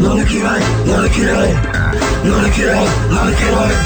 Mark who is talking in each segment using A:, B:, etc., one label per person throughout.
A: Lali király, Lali király, Lali király, Lali király,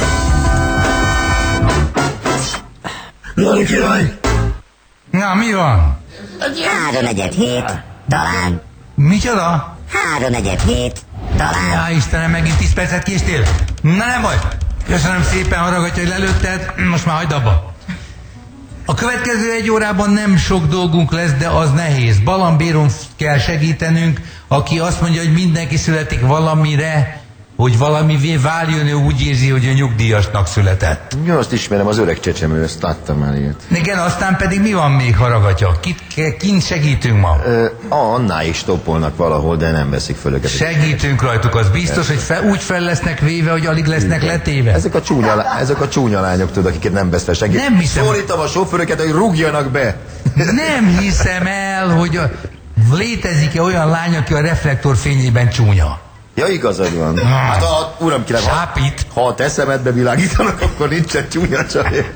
A: Lali király.
B: Na, mi van?
C: 3-4-7, talán.
B: Micsoda?
C: 3-4-7, talán.
B: Já, Istenem, megint 10 percet késtél? Na, nem baj. Köszönöm szépen, haragatja, hogy lelőtted. Most már hagyd abba. A következő 1 órában nem sok dolgunk lesz, de az nehéz. Balambéron kell segítenünk, aki azt mondja, hogy mindenki születik valamire, hogy valamivé váljon, ő úgy érzi, hogy a nyugdíjasnak született.
D: Jó, azt ismerem, az öreg csecsemő, ezt láttam már ilyet.
B: Igen, aztán pedig mi van még, haragatja? Kint segítünk ma?
D: Annál is toppolnak valahol, de nem veszik föl őket.
B: Segítünk rajtuk, az biztos, hogy úgy fel lesznek véve, hogy alig lesznek letéve.
D: Ezek a csúnya lányok, tudod, akiket nem vesz fel senki.
B: Nem hiszem.
D: Szólítom a sofőröket, hogy rúgjanak be.
B: Nem hiszem el, hogy létezik-e olyan lány, aki a reflektorfényében csúnya.
D: Ja, igazad van. Hát uram kérem, ha a te szemedbe világítanak, akkor nincsen csúnya csaj.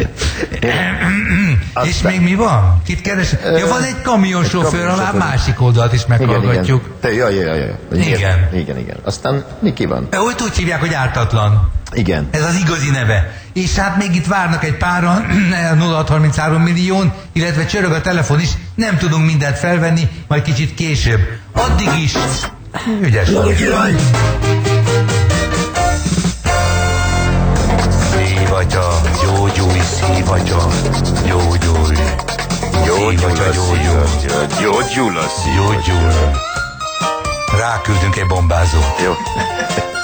B: És még mi van? Kit keres? Ja, van egy kamionsofőr, a másik oldalt is meghallgatjuk.
D: Igen. Aztán mi van?
B: Úgy hívják, hogy ártatlan.
D: Igen.
B: Ez az igazi neve. És hát még itt várnak egy páran, 0633 millió, illetve csörög a telefon is, nem tudunk mindent felvenni, majd kicsit később. Addig is ügyes vagy. Szívatya, gyógyulj, szívatya, gyógyulj.
D: Gyógyul a szívatya.
B: Ráküldünk egy bombázót.
D: Jó.